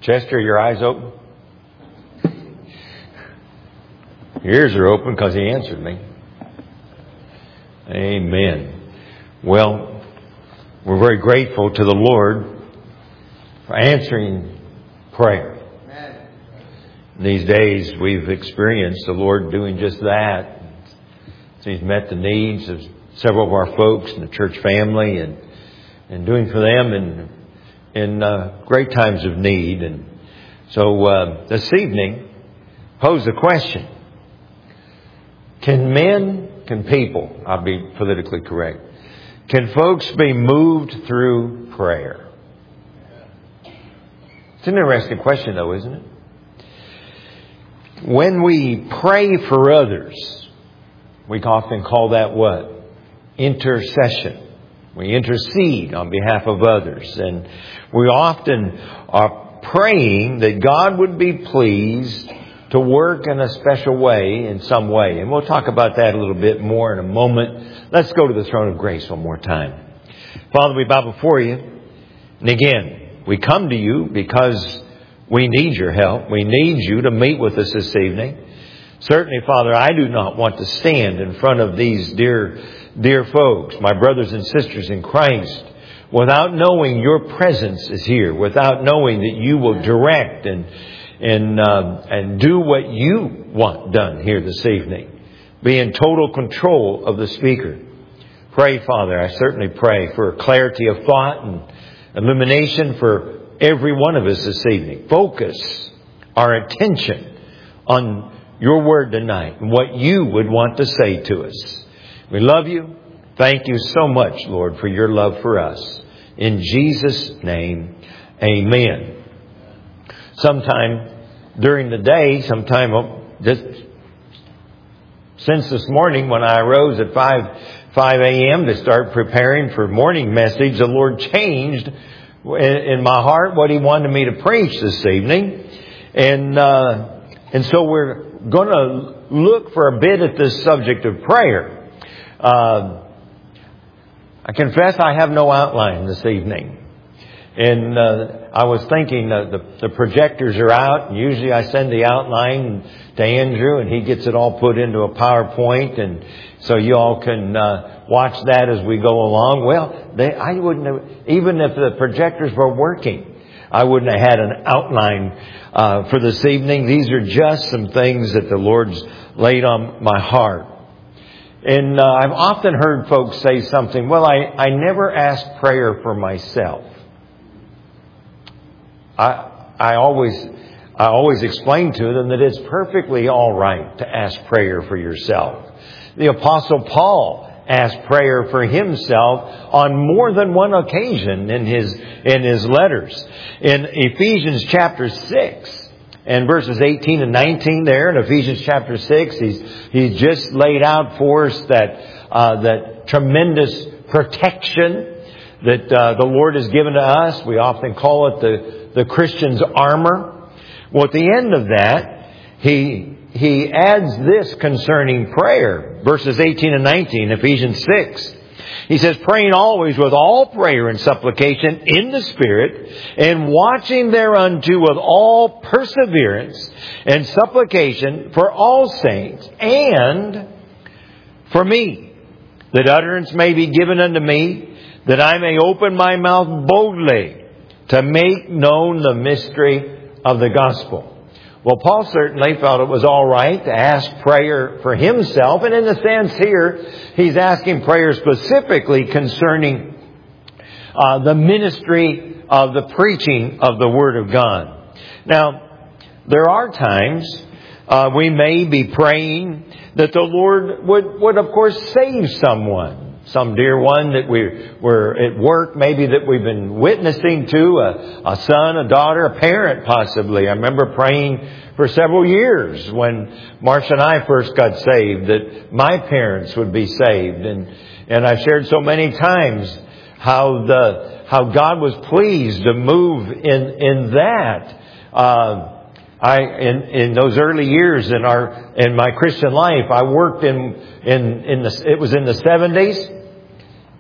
Chester, your eyes open? Your ears are open because he answered me. Amen. Well, we're very grateful to the Lord for answering prayer. Amen. These days we've experienced the Lord doing just that. He's met the needs of several of our folks in the church family and doing for them in great times of need. And so this evening, pose the question. Can people, I'll be politically correct, can folks be moved through prayer? It's an interesting question though, isn't it? When we pray for others, we often call that what? Intercession. We intercede on behalf of others. And we often are praying that God would be pleased to work in a special way, in some way. And we'll talk about that a little bit more in a moment. Let's go to the throne of grace one more time. Father, we bow before you. And again, we come to you because we need your help. We need you to meet with us this evening. Certainly, Father, I do not want to stand in front of these dear folks, my brothers and sisters in Christ, without knowing your presence is here, without knowing that you will direct and do what you want done here this evening. Be in total control of the speaker. Pray, Father, I certainly pray for clarity of thought and illumination for every one of us this evening. Focus our attention on your word tonight and what you would want to say to us. We love you. Thank you so much, Lord, for your love for us. In Jesus' name, amen. Sometime during the day, since this morning when I arose at 5 a.m. to start preparing for morning message, the Lord changed in my heart what He wanted me to preach this evening. And so we're going to look for a bit at this subject of prayer. I confess I have no outline this evening. And I was thinking the projectors are out. And usually I send the outline to Andrew and he gets it all put into a PowerPoint. And so you all can watch that as we go along. Well, I wouldn't have, even if the projectors were working, I wouldn't have had an outline for this evening. These are just some things that the Lord's laid on my heart. And I've often heard folks say something, well, I never ask prayer for myself. I always explain to them that it's perfectly all right to ask prayer for yourself. The Apostle Paul asked prayer for himself on more than one occasion in his letters. In Ephesians chapter 6 and verses 18 and 19 there in Ephesians chapter 6, he's just laid out for us that tremendous protection that the Lord has given to us. We often call it the Christian's armor. Well, at the end of that, he adds this concerning prayer. Verses 18 and 19, Ephesians 6. He says, praying always with all prayer and supplication in the Spirit, and watching thereunto with all perseverance and supplication for all saints, and for me, that utterance may be given unto me, that I may open my mouth boldly to make known the mystery of the gospel. Well, Paul certainly felt it was all right to ask prayer for himself. And in a sense here, he's asking prayer specifically concerning the ministry of the preaching of the Word of God. Now, there are times we may be praying that the Lord would of course save someone. Some dear one that we're at work, maybe that we've been witnessing to, a son, a daughter, a parent possibly. I remember praying for several years when Marcia and I first got saved that my parents would be saved. And I've shared so many times how God was pleased to move in that. In those early years in my Christian life, I worked it was in the 70s.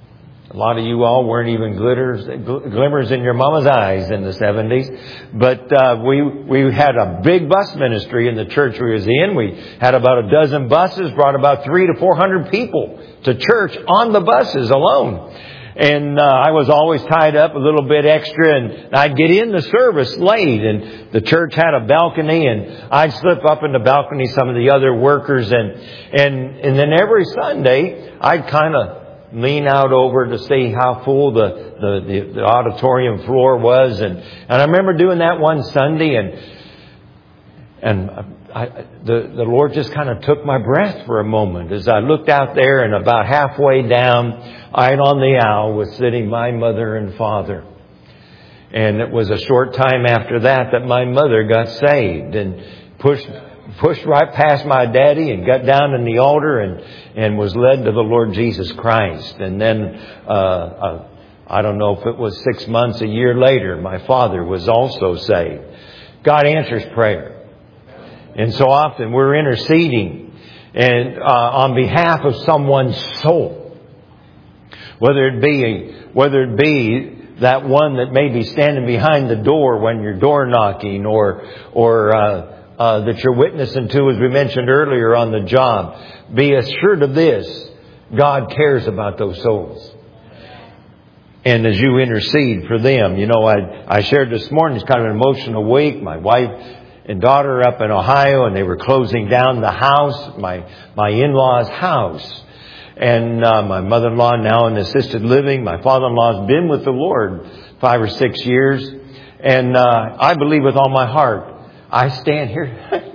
A lot of you all weren't even glimmers in your mama's eyes in the 70s. But we had a big bus ministry in the church we was in. We had about a dozen buses, brought about 300 to 400 people to church on the buses alone. And I was always tied up a little bit extra, and I'd get in the service late, and the church had a balcony, and I'd slip up in the balcony, some of the other workers, and then every Sunday I'd kind of lean out over to see how full the auditorium floor was, and I remember doing that one Sunday, and the Lord just kind of took my breath for a moment as I looked out there, and about halfway down, right on the aisle, was sitting my mother and father. And it was a short time after that my mother got saved and pushed right past my daddy and got down in the altar and was led to the Lord Jesus Christ. And then, I don't know if it was 6 months, a year later, my father was also saved. God answers prayer. And so often we're interceding and on behalf of someone's soul. Whether it be that one that may be standing behind the door when you're door knocking, or that you're witnessing to, as we mentioned earlier, on the job. Be assured of this: God cares about those souls. And as you intercede for them, I shared this morning, it's kind of an emotional week. My wife and daughter up in Ohio, and they were closing down the house, my in-law's house. And my mother-in-law now in assisted living. My father-in-law's been with the Lord 5 or 6 years. And I believe with all my heart, I stand here.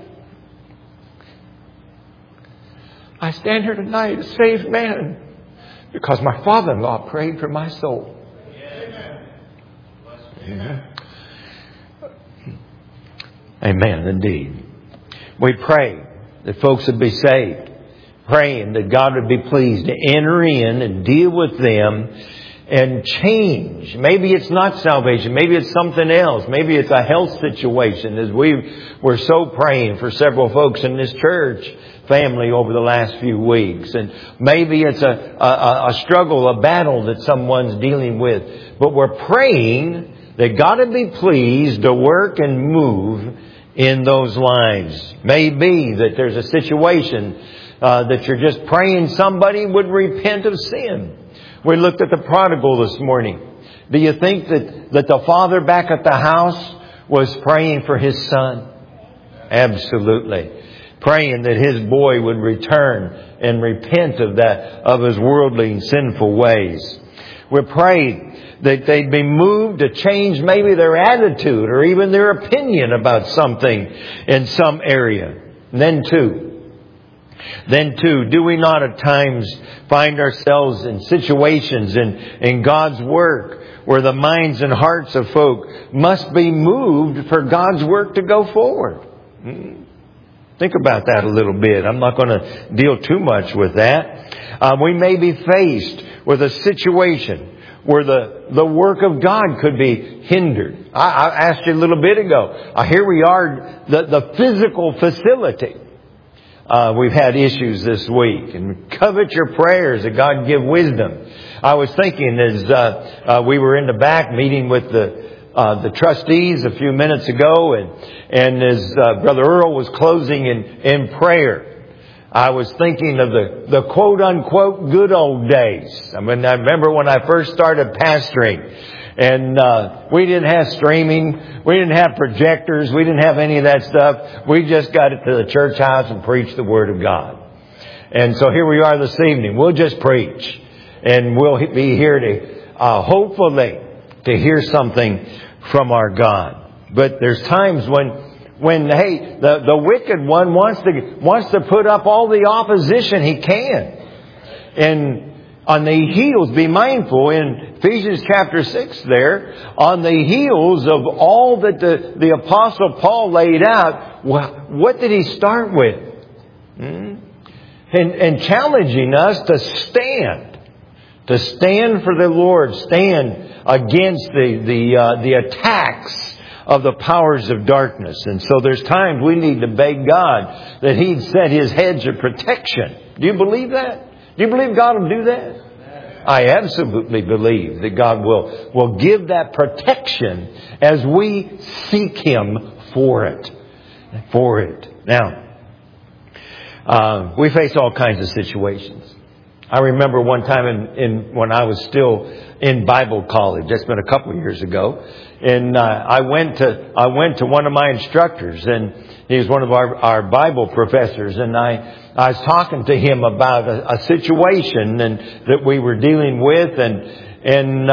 I stand here tonight a saved man because my father-in-law prayed for my soul. Amen. Amen, indeed. We pray that folks would be saved. Praying that God would be pleased to enter in and deal with them and change. Maybe it's not salvation. Maybe it's something else. Maybe it's a health situation, as we were so praying for several folks in this church family over the last few weeks. And maybe it's a struggle, a battle that someone's dealing with. But we're praying that God would be pleased to work and move in those lives. Maybe that there's a situation that you're just praying somebody would repent of sin. We looked at the prodigal this morning. Do you think that the father back at the house was praying for his son? Absolutely. Praying that his boy would return and repent of his worldly and sinful ways. We're praying that they'd be moved to change maybe their attitude or even their opinion about something in some area. And then too, do we not at times find ourselves in situations in God's work where the minds and hearts of folk must be moved for God's work to go forward? Think about that a little bit. I'm not going to deal too much with that. We may be faced with a situation where the work of God could be hindered. I asked you a little bit ago. Here we are, the physical facility. We've had issues this week, and covet your prayers that God give wisdom. I was thinking as we were in the back meeting with the trustees a few minutes ago, and as Brother Earl was closing in prayer, I was thinking of the quote unquote good old days. I mean, I remember when I first started pastoring. And we didn't have streaming. We didn't have projectors. We didn't have any of that stuff. We just got it to the church house and preached the Word of God. And so here we are this evening. We'll just preach. And we'll be here to hopefully to hear something from our God. But there's times when the wicked one wants to put up all the opposition he can. And on the heels, be mindful in Ephesians chapter 6 there, on the heels of all that the Apostle Paul laid out, what did he start with? And challenging us to stand for the Lord, stand against the attacks of the powers of darkness. And so there's times we need to beg God that He'd set His hedge of protection. Do you believe that? Do you believe God will do that? I absolutely believe that God will give that protection as we seek Him for it. Now, we face all kinds of situations. I remember one time when I was still in Bible college. That's been a couple of years ago. And I went to one of my instructors, and he was one of our Bible professors, and I was talking to him about a situation and that we were dealing with, and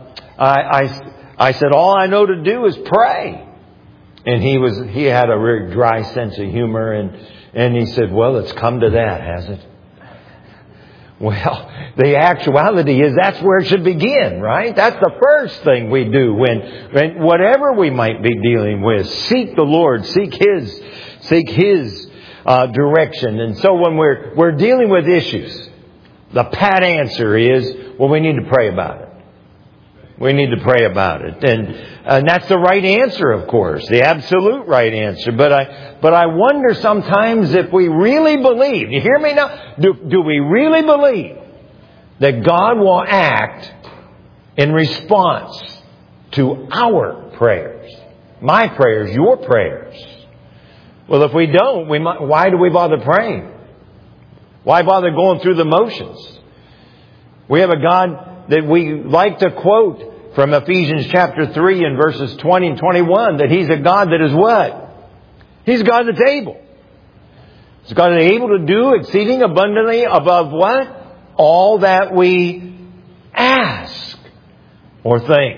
I said, all I know to do is pray. And he had a very dry sense of humor, and he said, well, it's come to that, has it? Well, the actuality is that's where it should begin, right? That's the first thing we do when whatever we might be dealing with, seek the Lord, seek His direction. And so when we're dealing with issues, the pat answer is, well, we need to pray about it. We need to pray about it. And that's the right answer, of course, the absolute right answer. But I wonder sometimes if we really believe, you hear me now? Do we really believe that God will act in response to our prayers? My prayers, your prayers. Well, if we don't, why do we bother praying? Why bother going through the motions? We have a God that we like to quote from Ephesians chapter 3 and verses 20 and 21, that He's a God that is what? He's a God that's able. He's a God that's able to do exceeding abundantly above what? All that we ask or think.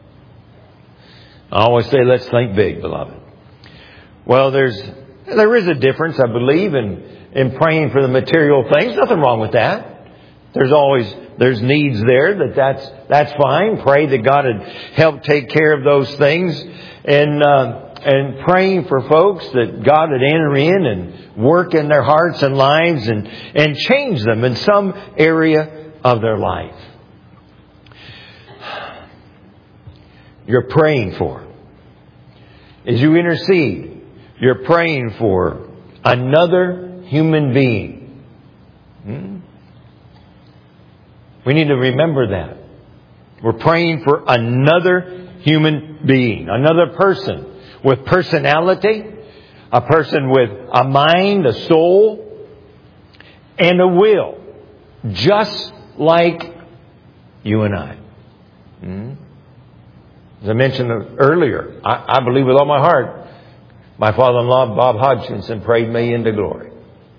I always say, let's think big, beloved. Well, there is a difference, I believe, in praying for the material things. Nothing wrong with that. There's needs there that's fine. Pray that God would help take care of those things, and praying for folks that God would enter in and work in their hearts and lives and change them in some area of their life. You're praying for, as you intercede, you're praying for another human being. We need to remember that. We're praying for another human being, another person with personality, a person with a mind, a soul, and a will, just like you and I. As I mentioned earlier, I believe with all my heart, my father-in-law, Bob Hodgkinson, prayed me into glory.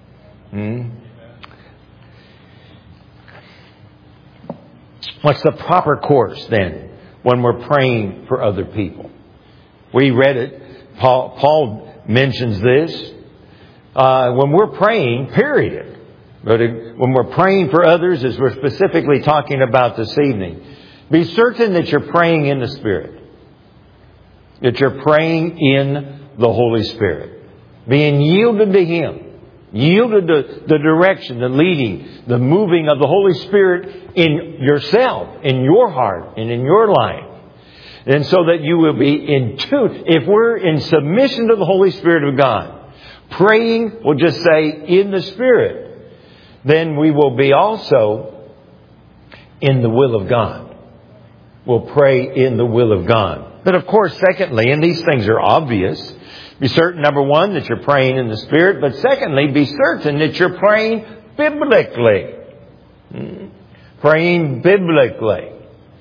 What's the proper course then when we're praying for other people? We read it. Paul mentions this. When we're praying, period. But when we're praying for others, as we're specifically talking about this evening, be certain that you're praying in the Spirit. That you're praying in the Holy Spirit. Being yielded to Him. Yielded to the direction, the leading, the moving of the Holy Spirit in yourself, in your heart, and in your life. And so that you will be in tune. If we're in submission to the Holy Spirit of God, praying, we'll just say, in the Spirit, then we will be also in the will of God. We'll pray in the will of God. But of course, secondly, and these things are obvious, be certain, number one, that you're praying in the Spirit. But secondly, be certain that you're praying biblically. Praying biblically.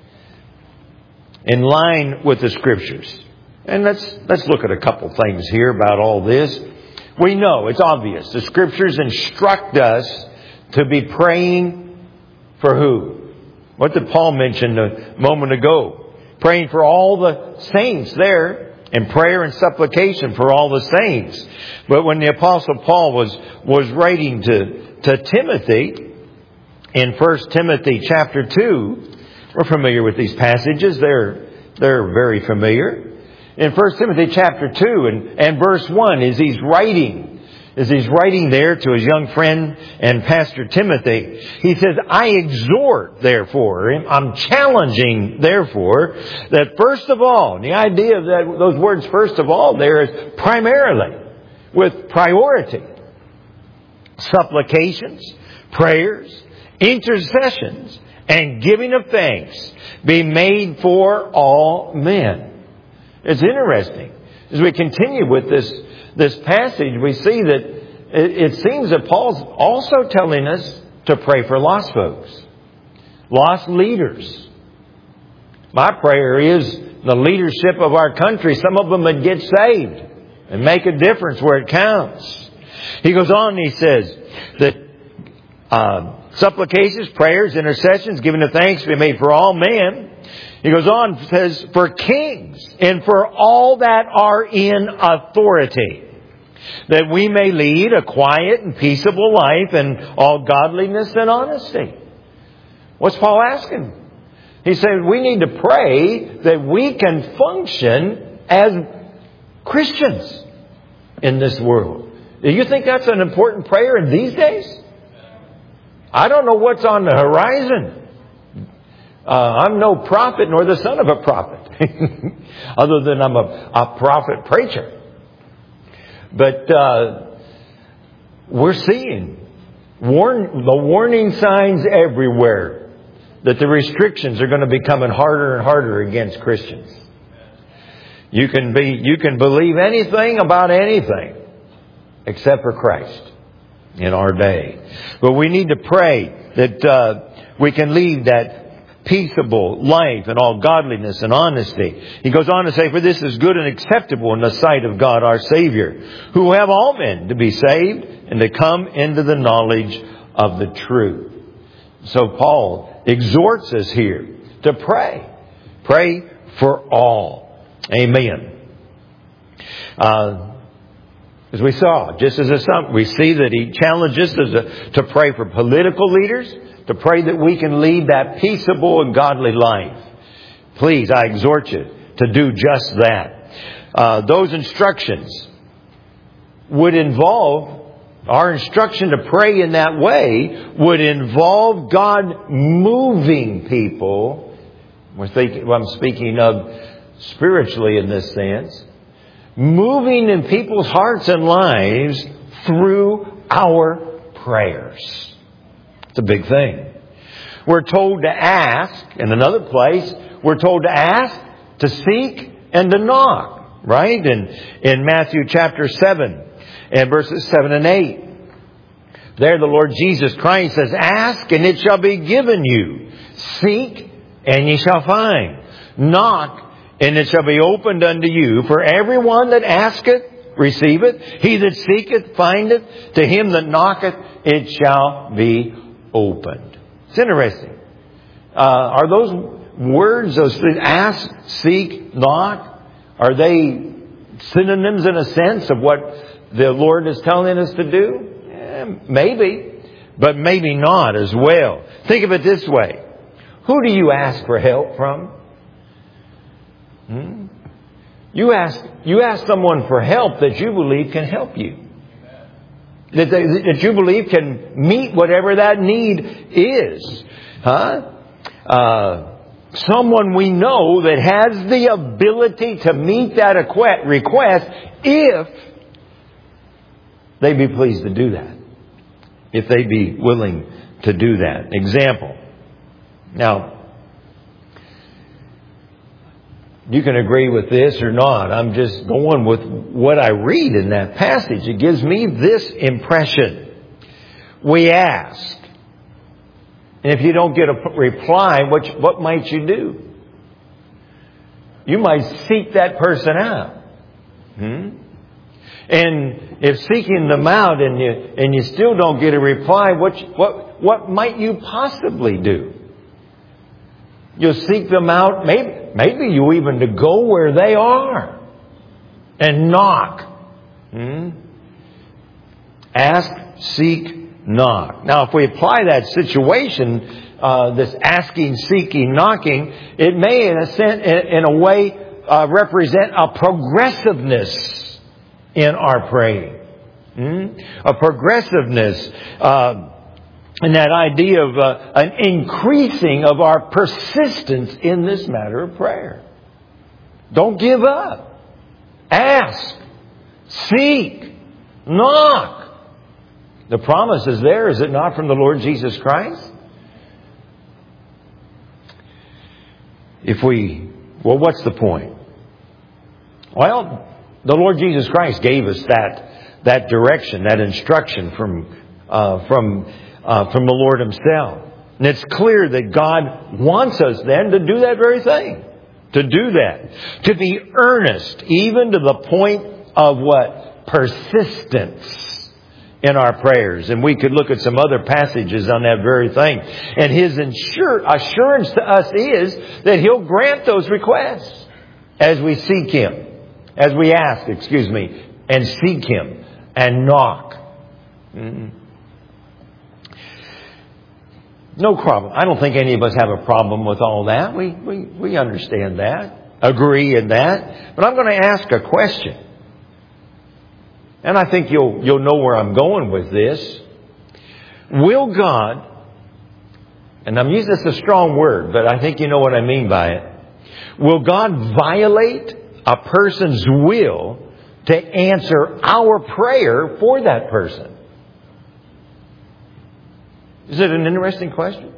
In line with the Scriptures. And let's look at a couple things here about all this. We know, it's obvious. The Scriptures instruct us to be praying for who? What did Paul mention a moment ago? Praying for all the saints there. And prayer and supplication for all the saints. But when the Apostle Paul was writing to Timothy in 1 Timothy chapter 2, we're familiar with these passages. They're very familiar. In 1 Timothy chapter 2 and verse 1, as he's writing there to his young friend and pastor Timothy, he says, I exhort, therefore, I'm challenging, therefore, that first of all, and the idea of those words first of all there is primarily, with priority, supplications, prayers, intercessions, and giving of thanks be made for all men. It's interesting. As we continue with this passage, we see that it seems that Paul's also telling us to pray for lost folks, lost leaders. My prayer is the leadership of our country, some of them would get saved and make a difference where it counts. He goes on and he says that supplications, prayers, intercessions, giving of thanks be made for all men. He goes on and says, for kings and for all that are in authority, that we may lead a quiet and peaceable life in all godliness and honesty. What's Paul asking? He said we need to pray that we can function as Christians in this world. Do you think that's an important prayer in these days? I don't know what's on the horizon. I'm no prophet nor the son of a prophet, other than I'm a prophet preacher. But we're seeing the warning signs everywhere that the restrictions are going to be coming harder and harder against Christians. You can believe anything about anything except for Christ in our day. But we need to pray that we can lead that peaceable life in all godliness and honesty. He goes on to say, for this is good and acceptable in the sight of God our Savior, who will have all men to be saved and to come into the knowledge of the truth. So Paul exhorts us here to pray. Pray for all. Amen. As we saw, just as we see that he challenges us to pray for political leaders, to pray that we can lead that peaceable and godly life. Please, I exhort you to do just that. Those instructions would involve, our instruction to pray in that way would involve God moving people. I'm speaking of spiritually in this sense. Moving in people's hearts and lives through our prayers. It's a big thing. We're told to ask. In another place, we're told to ask, to seek, and to knock. Right? In Matthew chapter 7 and verses 7 and 8. There the Lord Jesus Christ says, ask and it shall be given you. Seek and ye shall find. Knock and it shall be opened unto you. For everyone that asketh, receiveth. He that seeketh, findeth. To him that knocketh, it shall be opened. It's interesting. Are those words, those things, ask, seek, knock, are they synonyms in a sense of what the Lord is telling us to do? Maybe, but maybe not as well. Think of it this way. Who do you ask for help from? You ask someone for help that you believe can help you. That you believe can meet whatever that need is. Someone we know that has the ability to meet that request if they be pleased to do that. If they be willing to do that. Example. Now, you can agree with this or not. I'm just going with what I read in that passage. It gives me this impression. We ask. And if you don't get a reply, what might you do? You might seek that person out. And if seeking them out and you still don't get a reply, what might you possibly do? You'll seek them out. Maybe you even to go where they are and knock. Ask, seek, knock. Now, if we apply that situation, this asking, seeking, knocking, it may, in a way, represent a progressiveness in our praying. A progressiveness. And that idea of an increasing of our persistence in this matter of prayer. Don't give up. Ask. Seek. Knock. The promise is there, is it not, from the Lord Jesus Christ? what's the point? Well, the Lord Jesus Christ gave us that direction, that instruction from the Lord Himself. And it's clear that God wants us then to do that very thing. To do that. To be earnest, even to the point of what? Persistence in our prayers. And we could look at some other passages on that very thing. And His assurance to us is that He'll grant those requests as we seek Him. As we ask, and seek Him and knock. No problem. I don't think any of us have a problem with all that. We understand that. Agree in that. But I'm going to ask a question. And I think you'll know where I'm going with this. Will God, and I'm using this a strong word, but I think you know what I mean by it. Will God violate a person's will to answer our prayer for that person? Is it an interesting question?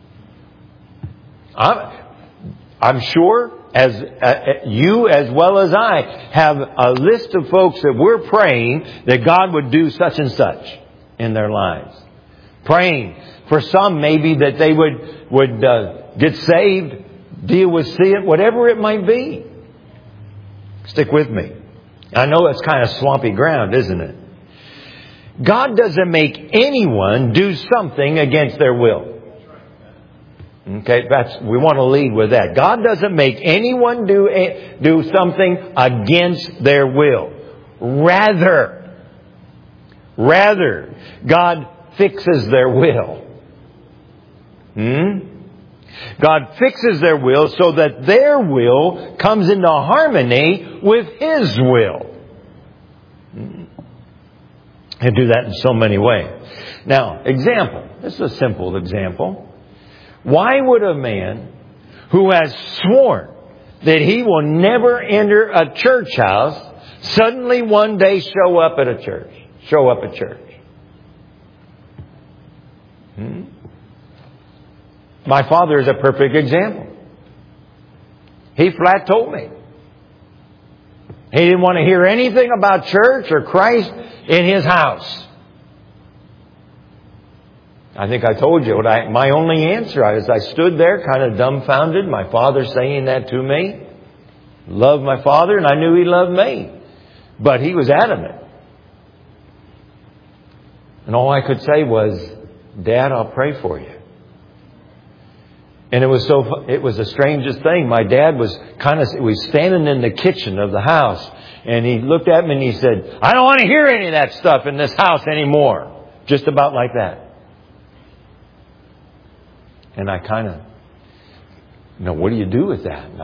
I'm sure as you as well as I have a list of folks that we're praying that God would do such and such in their lives. Praying for some maybe that they would get saved, deal with sin, whatever it might be. Stick with me. I know it's kind of swampy ground, isn't it? God doesn't make anyone do something against their will. Okay, we want to lead with that. God doesn't make anyone do something against their will. Rather, God fixes their will. God fixes their will so that their will comes into harmony with His will. And do that in so many ways. Now, example. This is a simple example. Why would a man who has sworn that he will never enter a church house suddenly one day show up at church? My father is a perfect example. He flat told me. He didn't want to hear anything about church or Christ in his house. I think I told you my only answer as I stood there kind of dumbfounded, my father saying that to me. Loved my father and I knew he loved me. But he was adamant. And all I could say was, Dad, I'll pray for you. And it was the strangest thing. My dad was standing in the kitchen of the house. And he looked at me and he said, I don't want to hear any of that stuff in this house anymore. Just about like that. And I what do you do with that? And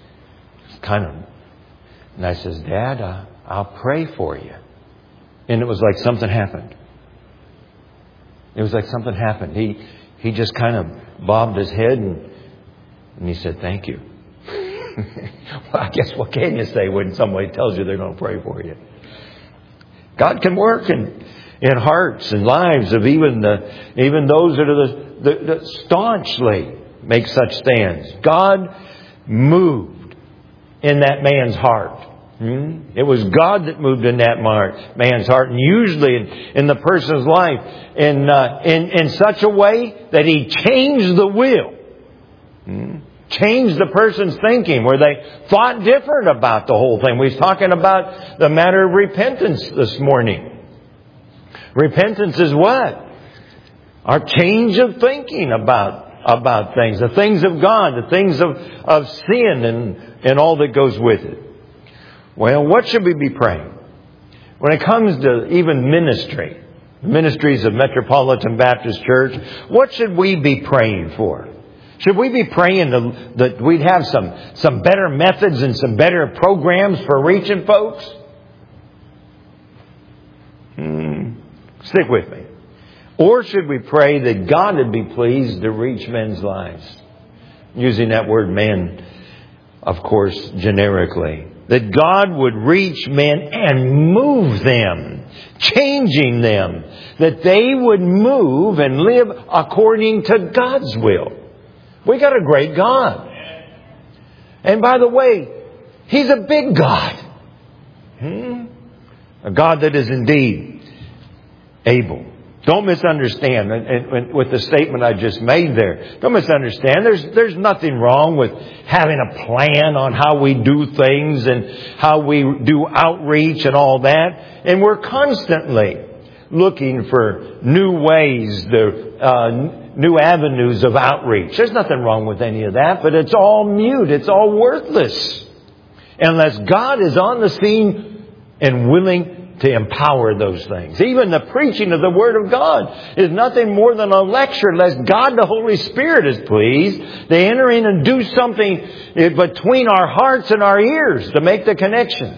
I says, Dad, I'll pray for you. And it was like something happened. He just kind of bobbed his head and he said, thank you. Well, I guess what can you say when somebody tells you they're going to pray for you? God can work in hearts and lives of even those that are the staunchly make such stands. God moved in that man's heart. It was God that moved in that man's heart, and usually in the person's life in such a way that He changed the will, changed the person's thinking, where they thought different about the whole thing. We was talking about the matter of repentance this morning. Repentance is what? Our change of thinking about things, the things of God, the things of sin and all that goes with it. Well, what should we be praying? When it comes to even ministries of Metropolitan Baptist Church, what should we be praying for? Should we be praying that we'd have some better methods and some better programs for reaching folks? Stick with me. Or should we pray that God would be pleased to reach men's lives? Using that word men, of course, generically. That God would reach men and move them, changing them. That they would move and live according to God's will. We got a great God. And by the way, He's a big God. A God that is indeed able. Don't misunderstand and with the statement I just made there. Don't misunderstand. There's nothing wrong with having a plan on how we do things and how we do outreach and all that. And we're constantly looking for new ways, new avenues of outreach. There's nothing wrong with any of that, but it's all mute. It's all worthless. Unless God is on the scene and willing to empower those things. Even the preaching of the Word of God is nothing more than a lecture. Unless God the Holy Spirit is pleased, they enter in and do something between our hearts and our ears to make the connection.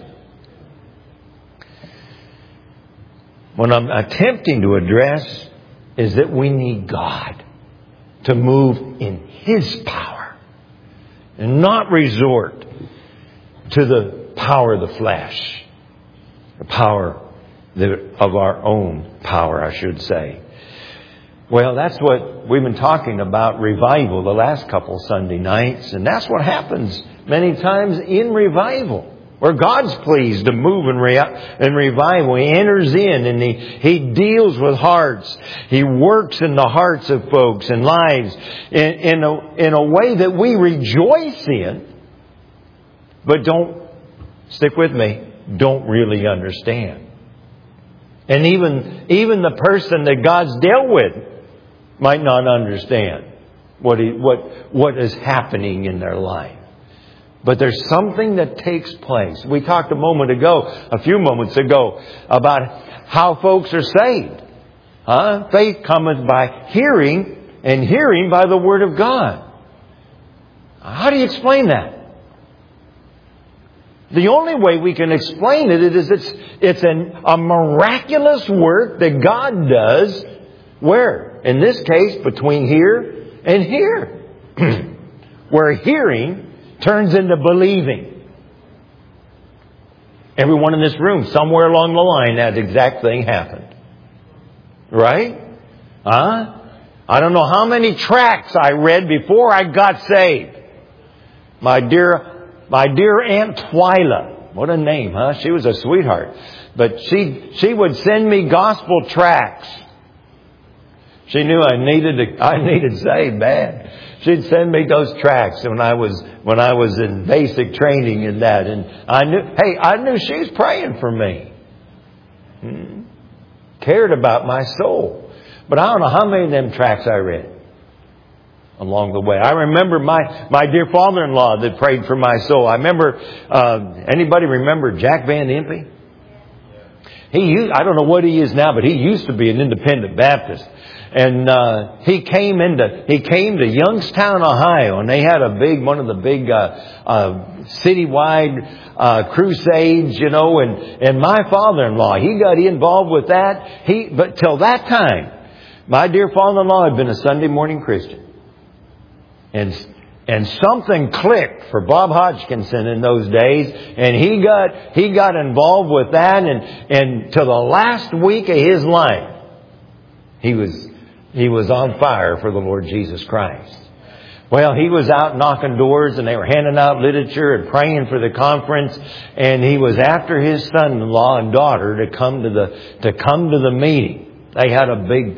What I'm attempting to address is that we need God to move in His power and not resort to the power of the flesh. The power of our own power, I should say. Well, that's what we've been talking about, revival, the last couple Sunday nights. And that's what happens many times in revival, where God's pleased to move in revival. He enters in and He deals with hearts. He works in the hearts of folks and lives in a way that we rejoice in, but stick with me, don't really understand. And even the person that God's dealt with might not understand what is happening in their life. But there's something that takes place. We talked a few moments ago, about how folks are saved. Faith cometh by hearing, and hearing by the Word of God. How do you explain that? The only way we can explain it is it's a miraculous work that God does. Where? In this case, between here and here. Where hearing turns into believing. Everyone in this room, somewhere along the line, that exact thing happened. Right? I don't know how many tracts I read before I got saved. My dear Aunt Twyla. What a name, huh? She was a sweetheart. But she would send me gospel tracts. She knew I needed saved bad. She'd send me those tracts when I was in basic training in that, and I knew she was praying for me. Cared about my soul. But I don't know how many of them tracts I read along the way. I remember my dear father-in-law that prayed for my soul. I remember, anybody remember Jack Van Impe? I don't know what he is now, but he used to be an independent Baptist. And he came to Youngstown, Ohio, and they had one of the big citywide crusades, and my father-in-law, he got involved with that. But till that time, my dear father-in-law had been a Sunday morning Christian. And something clicked for Bob Hodgkinson in those days, and he got involved with that, and to the last week of his life, he was on fire for the Lord Jesus Christ. Well, he was out knocking doors, and they were handing out literature and praying for the conference, and he was after his son-in-law and daughter to come to the meeting. They had a big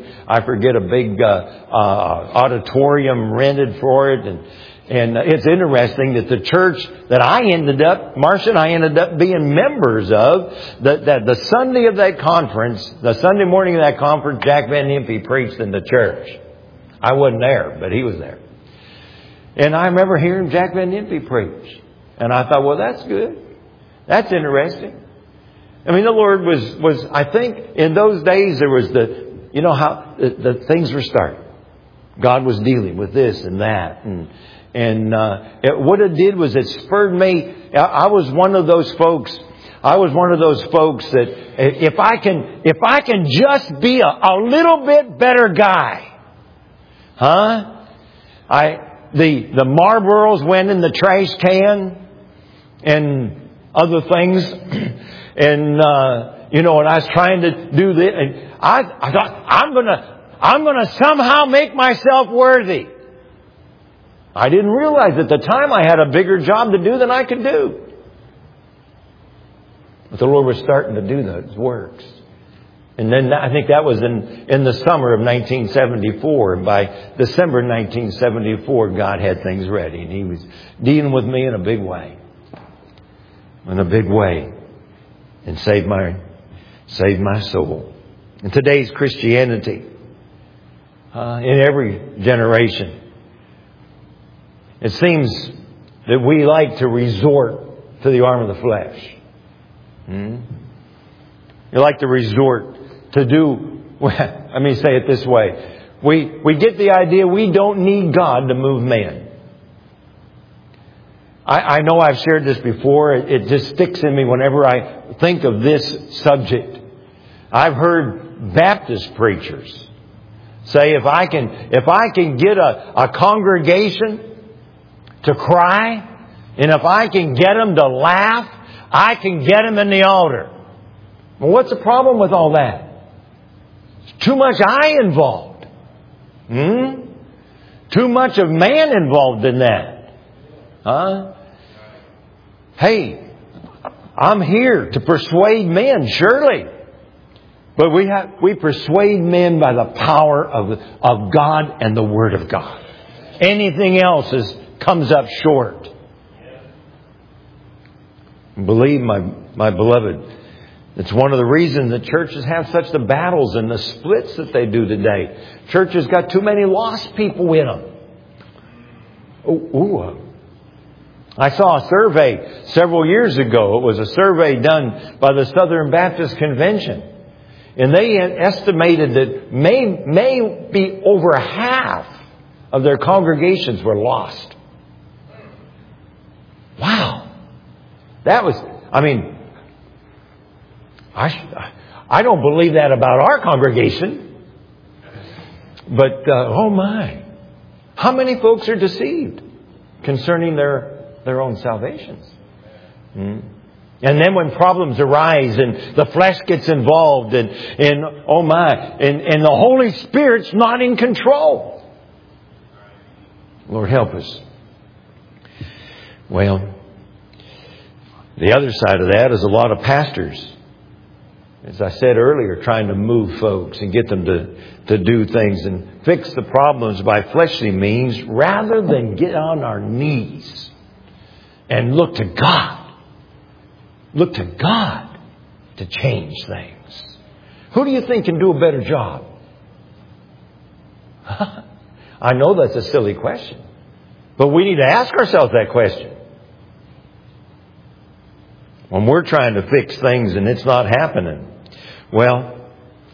auditorium rented for it, and it's interesting that the church that Marcia and I ended up being members of, that the Sunday of that conference, the Sunday morning of that conference, Jack Van Impe preached in the church. I wasn't there, but he was there. And I remember hearing Jack Van Impe preach. And I thought, well, that's good. That's interesting. I mean, the Lord was, I think, in those days there was how the things were starting. God was dealing with this and that. And what it did was it spurred me. I was one of those folks that if I can just be a little bit better guy. The Marlboros went in the trash can and other things. And and I was trying to do this, and I thought I'm gonna somehow make myself worthy. I didn't realize at the time I had a bigger job to do than I could do. But the Lord was starting to do those works. And then I think that was in the summer of 1974. And by December 1974, God had things ready. And He was dealing with me in a big way. In a big way. And saved my soul. In today's Christianity, in every generation, it seems that we like to resort to the arm of the flesh. You like to resort to do, let me say it this way. We get the idea we don't need God to move man. I know I've shared this before. It just sticks in me whenever I think of this subject. I've heard Baptist preachers say if I can get a congregation to cry, and if I can get them to laugh, I can get them in the altar. Well, what's the problem with all that? There's too much I involved. Too much of man involved in that. Hey, I'm here to persuade men, surely. But we persuade men by the power of God and the Word of God. Anything else comes up short. Believe my beloved, it's one of the reasons that churches have such the battles and the splits that they do today. Churches got too many lost people in them. I saw a survey several years ago. It was a survey done by the Southern Baptist Convention. And they estimated that maybe over half of their congregations were lost. Wow. That was, I don't believe that about our congregation. But, oh my. How many folks are deceived concerning their own salvations? And then when problems arise and the flesh gets involved and oh my, and the Holy Spirit's not in control. Lord help us. Well, the other side of that is a lot of pastors, as I said earlier, trying to move folks and get them to do things and fix the problems by fleshly means rather than get on our knees and look to God. Look to God to change things. Who do you think can do a better job? I know that's a silly question, but we need to ask ourselves that question. When we're trying to fix things and it's not happening. Well,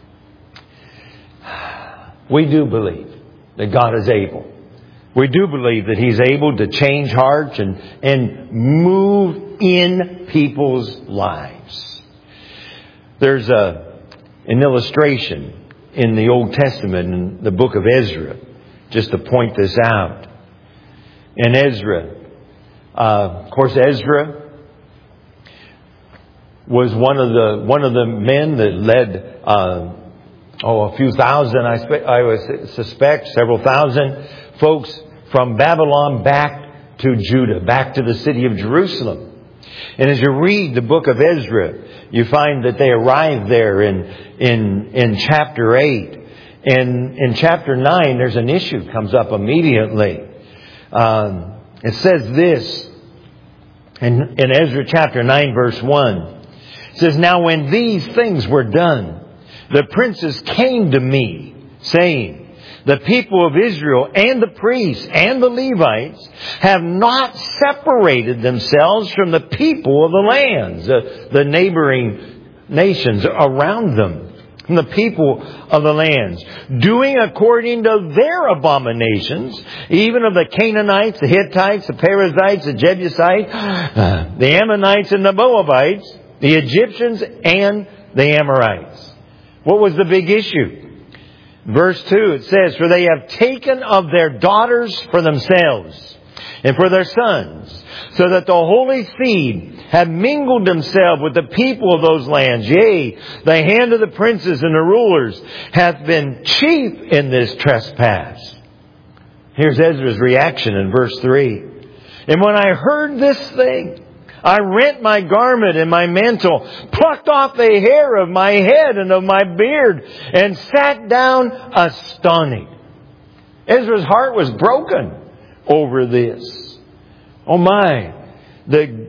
we do believe that God is able. We do believe that He's able to change hearts and move in people's lives. There's an illustration in the Old Testament in the book of Ezra, just to point this out. In Ezra, of course, Ezra was one of the men that led a few thousand, I would suspect, several thousand folks from Babylon back to Judah, back to the city of Jerusalem. And as you read the book of Ezra, you find that they arrived there in chapter 8. And in chapter 9, there's an issue comes up immediately. It says this in Ezra chapter 9, verse 1. It says, "Now when these things were done, the princes came to me, saying, the people of Israel and the priests and the Levites have not separated themselves from the people of the lands," the neighboring nations around them, from the people of the lands, "doing according to their abominations, even of the Canaanites, the Hittites, the Perizzites, the Jebusites, the Ammonites and the Moabites, the Egyptians and the Amorites." What was the big issue? Verse 2, it says, "For they have taken of their daughters for themselves and for their sons, so that the holy seed have mingled themselves with the people of those lands. Yea, the hand of the princes and the rulers hath been chief in this trespass." Here's Ezra's reaction in verse 3. And when I heard this thing, I rent my garment and my mantle, plucked off the hair of my head and of my beard, and sat down astonished. Ezra's heart was broken over this. Oh my! The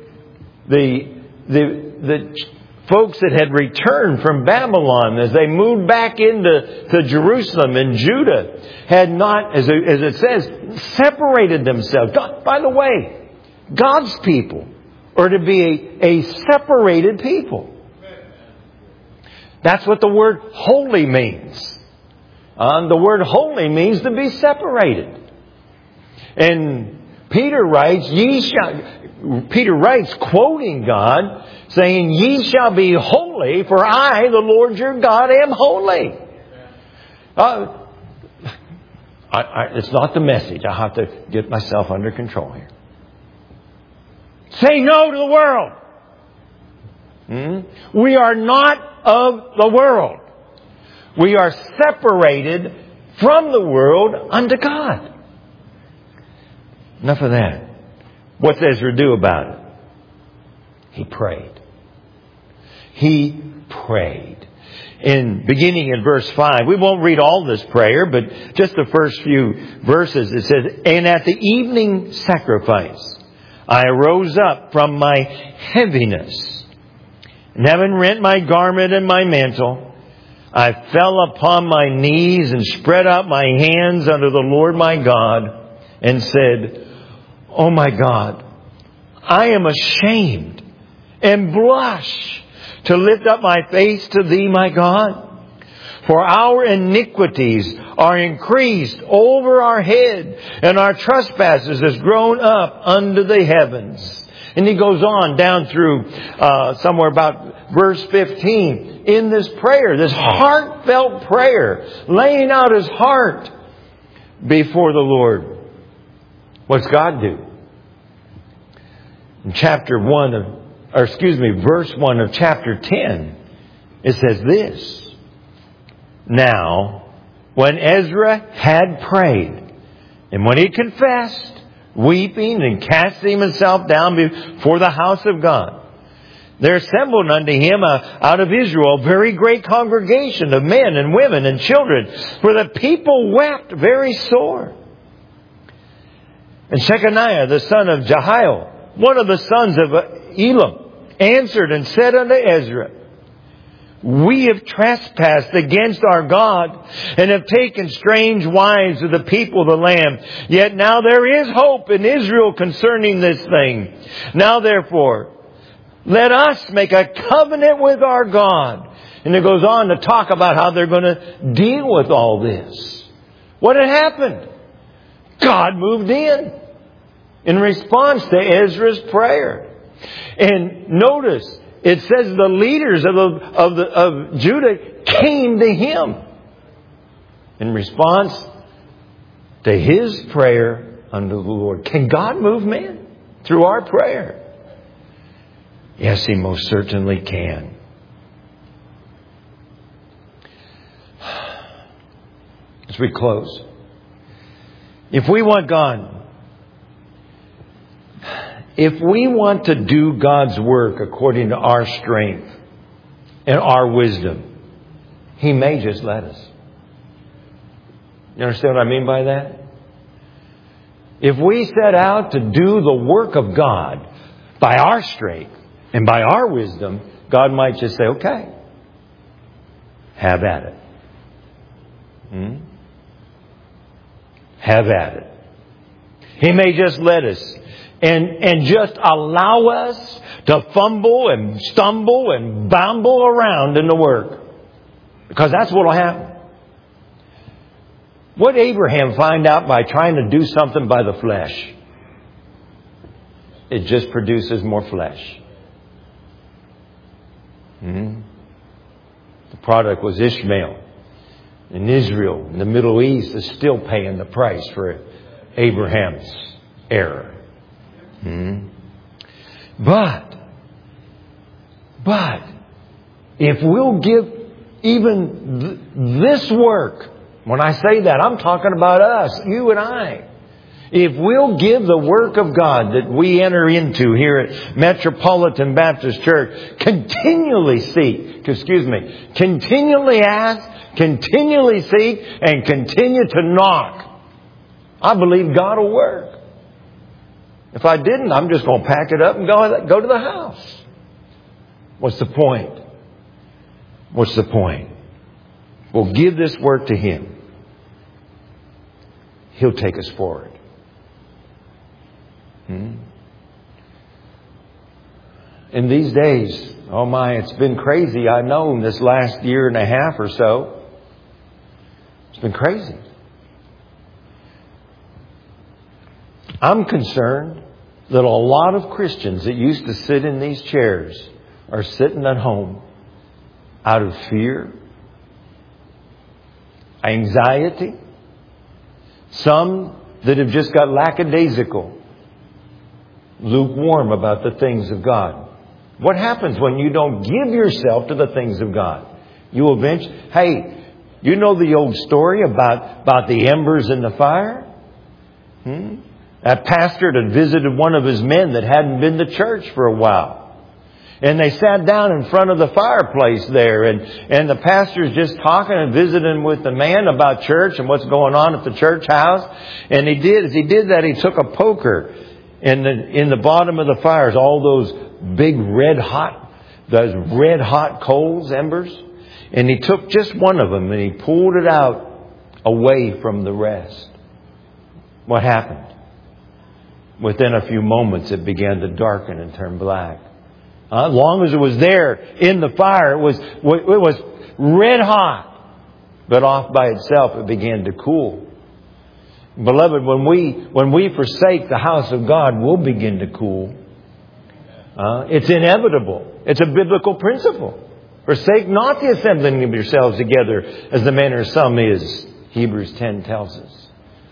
folks that had returned from Babylon, as they moved back into Jerusalem and Judah, had not, as it says, separated themselves. God, by the way, God's people are to be a separated people. That's what the word holy means. The word holy means to be separated. And Peter writes, quoting God, saying, "Ye shall be holy, for I, the Lord your God, am holy." It's not the message. I have to get myself under control here. Say no to the world. We are not of the world. We are separated from the world unto God. Enough of that. What's Ezra do about it? He prayed. He prayed. Beginning in verse 5, we won't read all this prayer, but just the first few verses. It says, "And at the evening sacrifice, I arose up from my heaviness, and having rent my garment and my mantle, I fell upon my knees and spread out my hands unto the Lord my God, and said, O my God, I am ashamed and blush to lift up my face to Thee, my God. For our iniquities are increased over our head, and our trespasses has grown up unto the heavens." And he goes on down through somewhere about verse 15 in this prayer, this heartfelt prayer, laying out his heart before the Lord. What's God do? In verse 1 of chapter 10, it says this. "Now, when Ezra had prayed, and when he confessed, weeping and casting himself down before the house of God, there assembled unto him out of Israel a very great congregation of men and women and children, for the people wept very sore. And Shechaniah, the son of Jehiel, one of the sons of Elam, answered and said unto Ezra, We have trespassed against our God, and have taken strange wives of the people of the land. Yet now there is hope in Israel concerning this thing. Now therefore, let us make a covenant with our God." And it goes on to talk about how they're going to deal with all this. What had happened? God moved in response to Ezra's prayer. And notice, it says the leaders of Judah came to him in response to his prayer unto the Lord. Can God move men through our prayer? Yes, He most certainly can. As we close, if we want to do God's work according to our strength and our wisdom, He may just let us. You understand what I mean by that? If we set out to do the work of God by our strength and by our wisdom, God might just say, okay, have at it. Have at it. He may just let us and just allow us to fumble and stumble and bumble around in the work. Because that's what will happen. What did Abraham find out by trying to do something by the flesh? It just produces more flesh. The product was Ishmael. And Israel in the Middle East is still paying the price for Abraham's error. But if we'll give even this work, when I say that, I'm talking about us, you and I. If we'll give the work of God that we enter into here at Metropolitan Baptist Church, continually ask, continually seek, and continue to knock, I believe God will work. If I didn't, I'm just going to pack it up and go to the house. What's the point? What's the point? We'll give this work to Him. He'll take us forward. In these days, oh my, it's been crazy. I know in this last year and a half or so, it's been crazy. I'm concerned that a lot of Christians that used to sit in these chairs are sitting at home out of fear, anxiety, some that have just got lackadaisical, lukewarm about the things of God. What happens when you don't give yourself to the things of God? You eventually, hey, you know the old story about the embers in the fire? That pastor had visited one of his men that hadn't been to church for a while. And they sat down in front of the fireplace there, and the pastor's just talking and visiting with the man about church and what's going on at the church house. And as he did that, he took a poker in the bottom of the fires, all those big red hot coals, embers. And he took just one of them and he pulled it out away from the rest. What happened? Within a few moments, it began to darken and turn black. As long as it was there in the fire, it was red hot. But off by itself, it began to cool. Beloved, when we forsake the house of God, we'll begin to cool. It's inevitable. It's a biblical principle. Forsake not the assembling of yourselves together, as the manner of some is. Hebrews 10 tells us.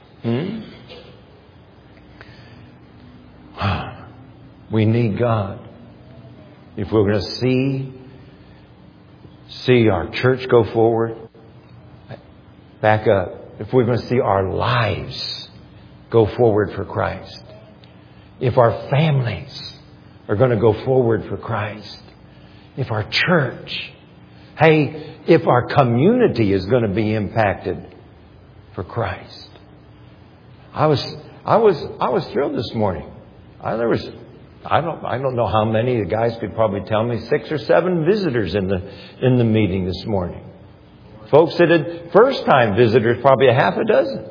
We need God. If we're going to see our church go forward, back up. If we're going to see our lives go forward for Christ, if our families are going to go forward for Christ, if our church, if our community is going to be impacted for Christ. I was thrilled this morning. I don't know how many. The guys could probably tell me 6 or 7 visitors in the meeting this morning. Folks that had first-time visitors, probably a half a dozen.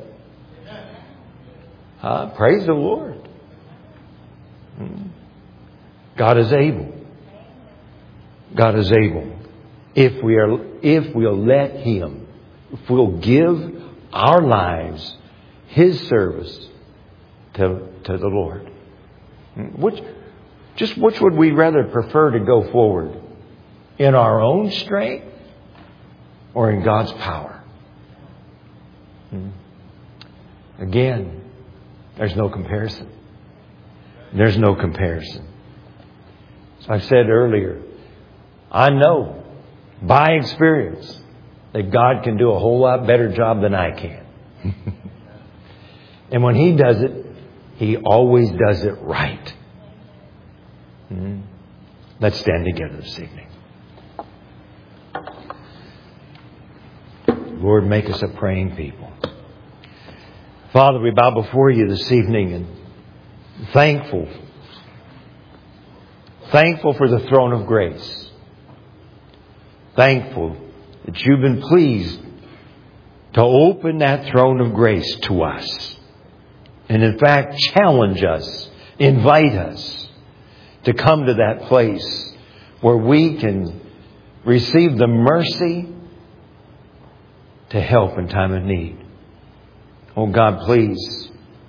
Praise the Lord. God is able. God is able. If we'll let Him, if we'll give our lives His service to the Lord. Which would we rather prefer to go forward? In our own strength or in God's power? Again, there's no comparison. There's no comparison. As I said earlier, I know by experience that God can do a whole lot better job than I can. And when He does it, He always does it right. Let's stand together this evening. Lord, make us a praying people. Father, we bow before You this evening and thankful for the throne of grace. Thankful that You've been pleased to open that throne of grace to us. And in fact, challenge us, invite us to come to that place where we can receive the mercy to help in time of need. Oh God, please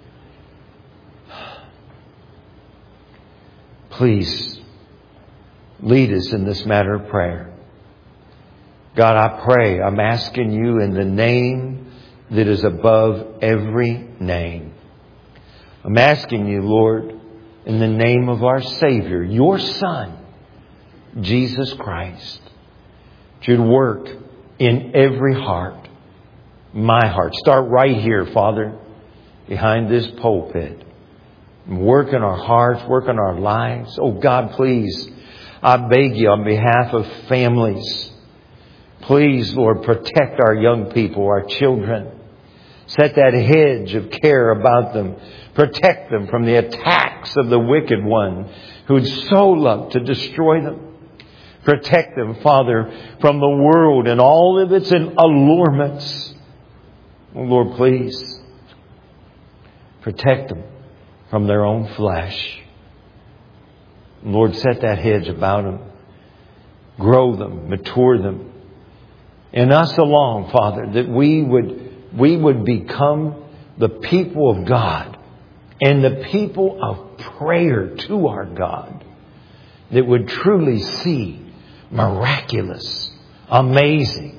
lead us in this matter of prayer. God, I pray, I'm asking You in the name that is above every name. I'm asking You, Lord, in the name of our Savior, Your Son, Jesus Christ, to work in every heart. My heart. Start right here, Father, behind this pulpit. Work in our hearts, work in our lives. Oh God, please, I beg you on behalf of families, please, Lord, protect our young people, our children. Set that hedge of care about them. Protect them from the attacks of the wicked one who would so love to destroy them. Protect them, Father, from the world and all of its allurements. Oh, Lord, please protect them from their own flesh. Lord, set that hedge about them. Grow them, mature them. And us along, Father, that we would become the people of God and the people of prayer to our God that would truly see miraculous, amazing,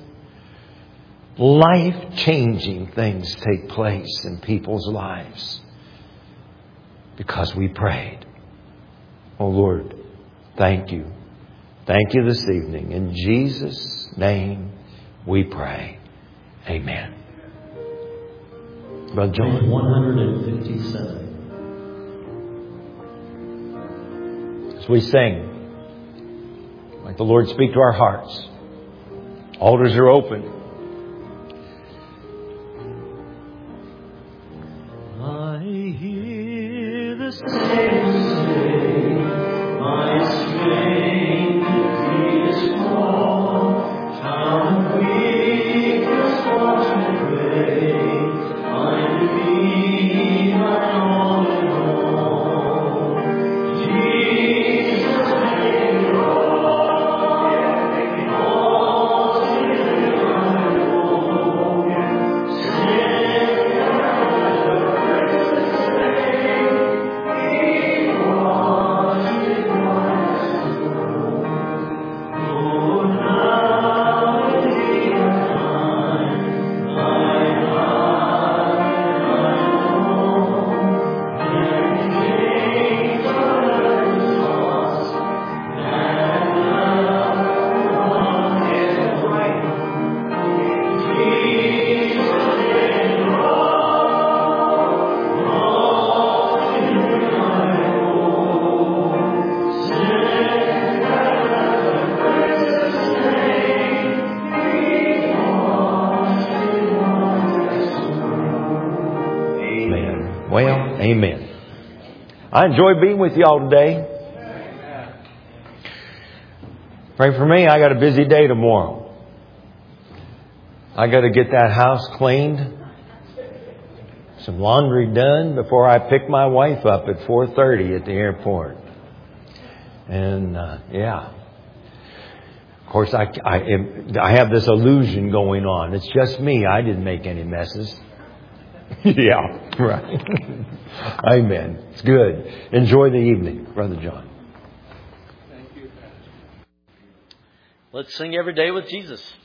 life-changing things take place in people's lives because we prayed. Oh Lord, thank you. Thank you this evening. In Jesus' name we pray. Amen. Brother John. Page 157. As we sing, like the Lord speak to our hearts. Altars are open. I hear the saints say, my strength is small. How weak this watchman pray. I believe I all in all. Jesus, make me Well, amen. I enjoyed being with y'all today. Pray for me. I got a busy day tomorrow. I got to get that house cleaned, some laundry done before I pick my wife up at 4:30 at the airport. And yeah, of course I have this illusion going on. It's just me. I didn't make any messes. Yeah, right. Amen. It's good. Enjoy the evening, Brother John. Thank you, Pastor. Let's sing Every Day with Jesus.